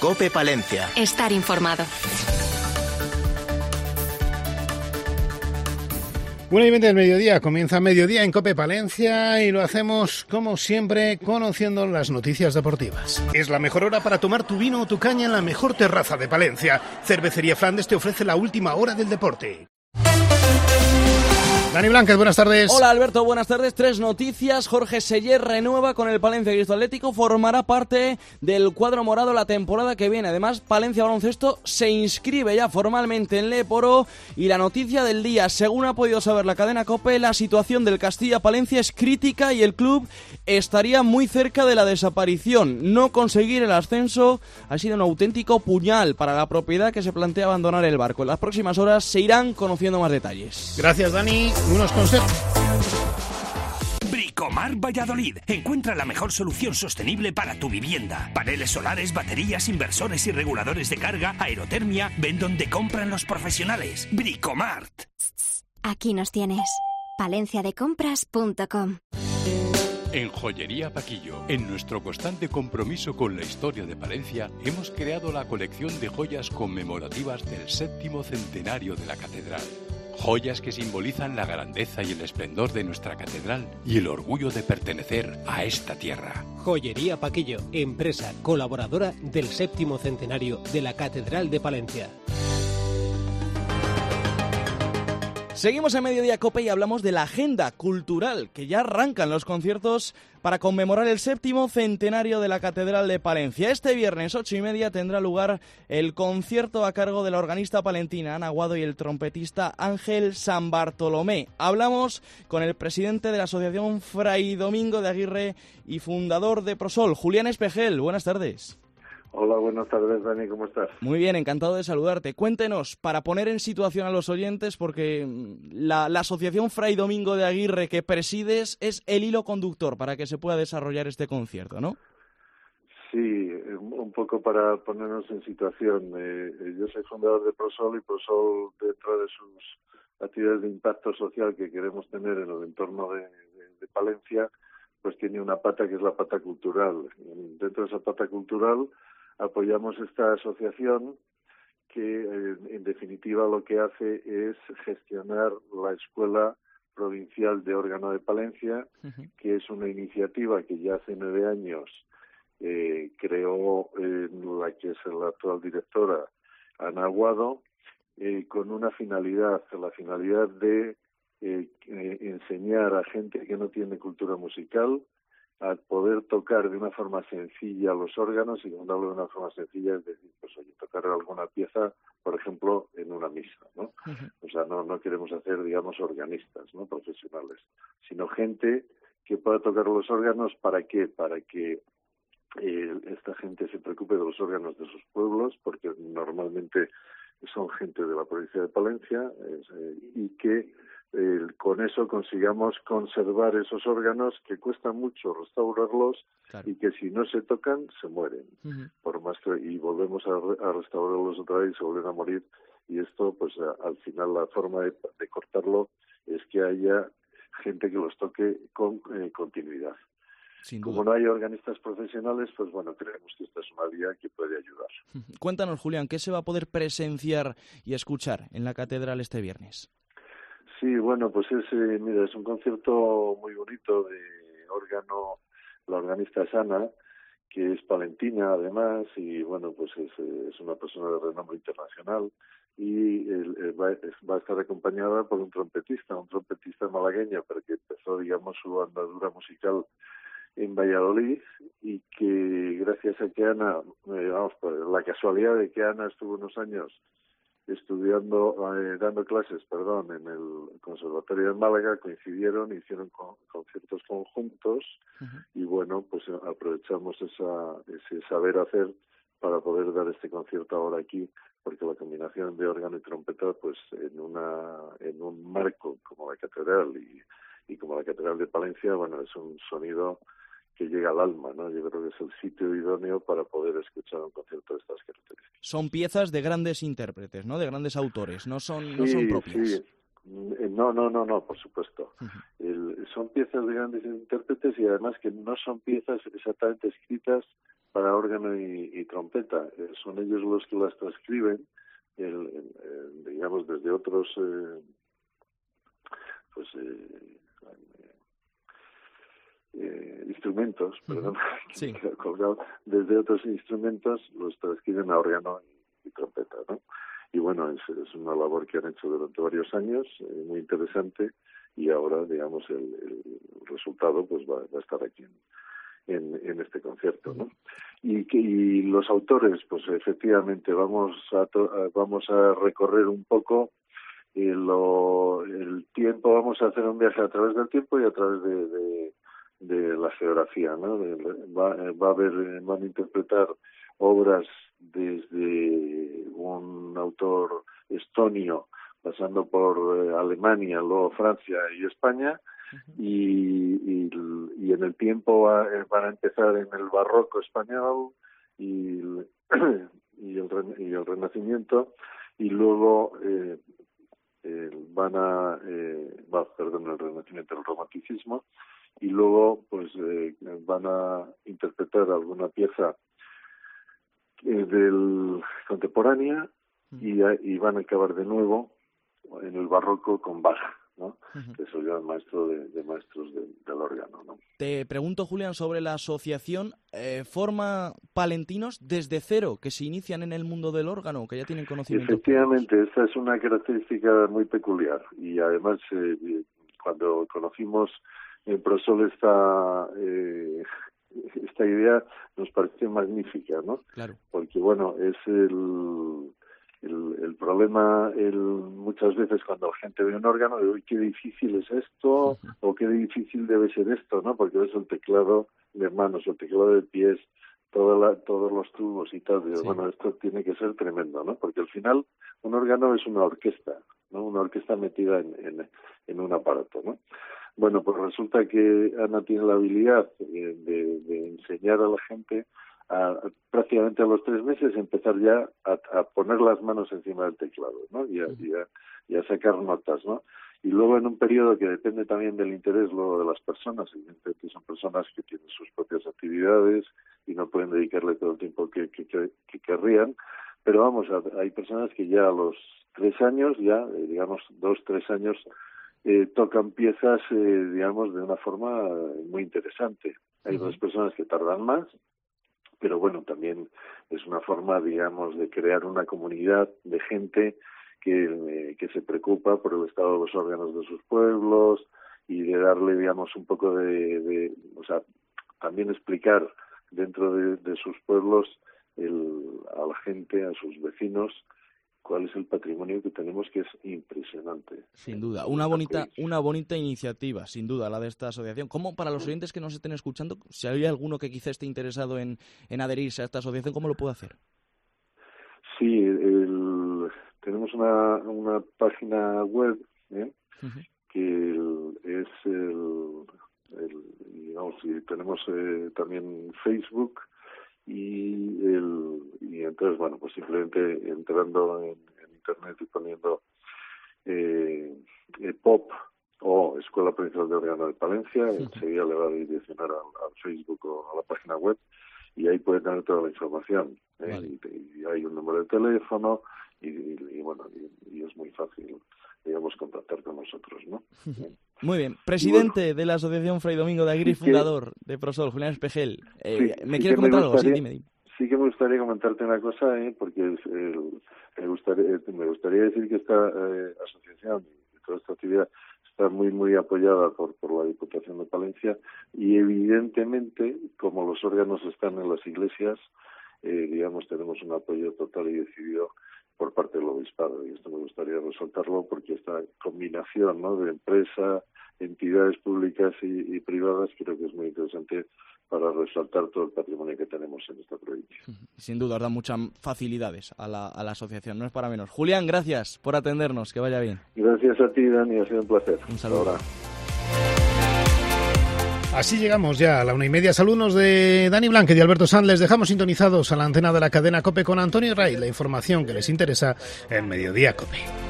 COPE Palencia. Estar informado. 1:20 del mediodía, comienza Mediodía en COPE Palencia y lo hacemos, como siempre, conociendo las noticias deportivas. Es la mejor hora para tomar tu vino o tu caña en la mejor terraza de Palencia. Cervecería Flandes te ofrece la última hora del deporte. Dani Blanquez, buenas tardes. Hola Alberto, buenas tardes. 3 noticias. Jorge Seller renueva con el Palencia Cristo Atlético, formará parte del cuadro morado la temporada que viene. Además, Palencia Baloncesto se inscribe ya formalmente en Léporo. Y la noticia del día, según ha podido saber la cadena COPE, la situación del Castilla-Palencia es crítica y el club estaría muy cerca de la desaparición. No conseguir el ascenso ha sido un auténtico puñal para la propiedad que se plantea abandonar el barco. En las próximas horas se irán conociendo más detalles. Gracias, Dani. Unos consejos. Bricomar Valladolid. Encuentra la mejor solución sostenible para tu vivienda. Paneles solares, baterías, inversores y reguladores de carga, aerotermia. Ven donde compran los profesionales. Bricomart. Aquí nos tienes. palenciadecompras.com. En Joyería Paquillo, en nuestro constante compromiso con la historia de Palencia, hemos creado la colección de joyas conmemorativas del 7º centenario de la catedral. Joyas que simbolizan la grandeza y el esplendor de nuestra catedral y el orgullo de pertenecer a esta tierra. Joyería Paquillo, empresa colaboradora del 7º centenario de la Catedral de Palencia. Seguimos en Mediodía COPE y hablamos de la agenda cultural, que ya arrancan los conciertos para conmemorar el 7º centenario de la Catedral de Palencia. Este viernes 8:30 tendrá lugar el concierto a cargo de la organista palentina Ana Aguado y el trompetista Ángel San Bartolomé. Hablamos con el presidente de la Asociación Fray Domingo de Aguirre y fundador de Prosol, Julián Espejel. Buenas tardes. Hola, buenas tardes, Dani, ¿cómo estás? Muy bien, encantado de saludarte. Cuéntenos, para poner en situación a los oyentes, porque la Asociación Fray Domingo de Aguirre que presides es el hilo conductor para que se pueda desarrollar este concierto, ¿no? Sí, un poco para ponernos en situación. Yo soy fundador de Prosol y Prosol, dentro de sus actividades de impacto social que queremos tener en el entorno de Palencia, pues tiene una pata que es la pata cultural. Dentro de esa pata cultural apoyamos esta asociación que, en definitiva, lo que hace es gestionar la Escuela Provincial de Órgano de Palencia, que es una iniciativa que ya hace 9 años creó la que es la actual directora, Ana Aguado, con una finalidad, la finalidad de enseñar a gente que no tiene cultura musical a poder tocar de una forma sencilla los órganos, y cuando hablo de una forma sencilla es decir, pues oye, tocar alguna pieza, por ejemplo, en una misa, ¿no? O sea, no queremos hacer, digamos, organistas, ¿no?, profesionales, sino gente que pueda tocar los órganos. ¿Para qué? Para que esta gente se preocupe de los órganos de sus pueblos, porque normalmente son gente de la provincia de Palencia, y que con eso consigamos conservar esos órganos que cuesta mucho restaurarlos, claro, y que si no se tocan se mueren, por más que, y volvemos a restaurarlos otra vez y se vuelven a morir, y esto pues al final la forma de cortarlo es que haya gente que los toque con continuidad. Como no hay organistas profesionales, pues bueno, creemos que esta es una vía que puede ayudar. Cuéntanos, Julián, ¿qué se va a poder presenciar y escuchar en la catedral este viernes? Sí, bueno, pues mira, es un concierto muy bonito de órgano. La organista es Ana, que es palentina además, y bueno, pues es una persona de renombre internacional, y va a estar acompañada por un trompetista malagueño, pero que empezó, digamos, su andadura musical en Valladolid, y que gracias a que Ana, por la casualidad de que Ana estuvo unos años dando clases, en el Conservatorio de Málaga, coincidieron, hicieron conciertos conjuntos, y bueno, pues aprovechamos ese saber hacer para poder dar este concierto ahora aquí, porque la combinación de órgano y trompeta, pues en un marco como la catedral y como la Catedral de Palencia, bueno, es un sonido que llega al alma, ¿no? Yo creo que es el sitio idóneo para poder escuchar un concierto de estas características. Son piezas de grandes intérpretes, ¿no?, de grandes autores, no son propias. Sí. No, por supuesto. Son piezas de grandes intérpretes, y además que no son piezas exactamente escritas para órgano y trompeta. Son ellos los que las transcriben, digamos, desde otros instrumentos, perdón, sí. Desde otros instrumentos los transcriben a órgano y trompeta, ¿no? Y bueno, es una labor que han hecho durante varios años, muy interesante, y ahora, digamos, el resultado pues va a estar aquí en este concierto, ¿no? Y los autores, pues efectivamente vamos a recorrer un poco el tiempo, vamos a hacer un viaje a través del tiempo y a través de la geografía, ¿no? Van a interpretar obras desde un autor estonio, pasando por Alemania, luego Francia y España, y en el tiempo van a empezar en el barroco español y el Renacimiento, y luego el Renacimiento, el Romanticismo, y luego pues van a interpretar alguna pieza del contemporánea y van a acabar de nuevo en el barroco con Bach, ¿no? Que soy yo el maestro de maestros del órgano, ¿no? Te pregunto, Julián, sobre la asociación. ¿Forma palentinos desde cero que se inician en el mundo del órgano, que ya tienen conocimiento? Efectivamente, esta es una característica muy peculiar, y además cuando conocimos en Prosol esta idea nos pareció magnífica, ¿no? Claro. Porque bueno, es el problema muchas veces cuando la gente ve un órgano, de uy, qué difícil es esto, o qué difícil debe ser esto, ¿no? Porque ves el teclado de manos, el teclado de pies, todos los tubos y tal. Digo, bueno, esto tiene que ser tremendo, ¿no? Porque al final un órgano es una orquesta, ¿no? Una orquesta metida en un aparato, ¿no? Bueno, pues resulta que Ana tiene la habilidad de enseñar a la gente prácticamente a los 3 meses empezar ya a poner las manos encima del teclado, ¿no? Y a sacar notas, ¿no? Y luego en un periodo que depende también del interés luego de las personas, evidentemente son personas que tienen sus propias actividades y no pueden dedicarle todo el tiempo que querrían, pero vamos, hay personas que ya a los 3 años, ya digamos 2-3 años, tocan piezas, digamos, de una forma muy interesante. Hay otras personas que tardan más, pero bueno, también es una forma, digamos, de crear una comunidad de gente que se preocupa por el estado de los órganos de sus pueblos y de darle, digamos, un poco o sea, también explicar dentro de sus pueblos a la gente, a sus vecinos, cuál es el patrimonio que tenemos, que es impresionante. Sin duda, una bonita iniciativa, sin duda, la de esta asociación. ¿Cómo, para los oyentes que nos estén escuchando, si hay alguno que quizá esté interesado en adherirse a esta asociación, cómo lo puede hacer? Sí, tenemos una página web, que es digamos, y tenemos también Facebook, y entonces, bueno, pues simplemente entrando en internet y poniendo POP o Escuela Provincial de Órgano de Palencia, enseguida le va a direccionar al Facebook o a la página web, y ahí puede tener toda la información. Vale. Y hay un número de teléfono y bueno, y es muy fácil, digamos, contactar con nosotros, ¿no? Muy bien. Presidente de la Asociación Fray Domingo de Aguirre, fundador de Prosol, Julián Espejel. ¿Me quieres comentar algo? Sí, dime. Sí que me gustaría comentarte una cosa, porque me gustaría decir que esta asociación y toda esta actividad está muy, muy apoyada por la Diputación de Palencia, y evidentemente, como los órganos están en las iglesias, digamos, tenemos un apoyo total y decidido por parte del obispado, y esto me gustaría resaltarlo porque esta combinación, ¿no?, de empresa, entidades públicas y privadas, creo que es muy interesante para resaltar todo el patrimonio que tenemos en esta provincia. Sin duda, os da muchas facilidades a la asociación, no es para menos. Julián, gracias por atendernos, que vaya bien. Gracias a ti, Dani, ha sido un placer. Un saludo. Ahora. Así llegamos ya a la 1:30. Saludos de Dani Blanque y de Alberto Sanz. Les dejamos sintonizados a la antena de la cadena COPE con Antonio Ray, la información que les interesa en Mediodía COPE.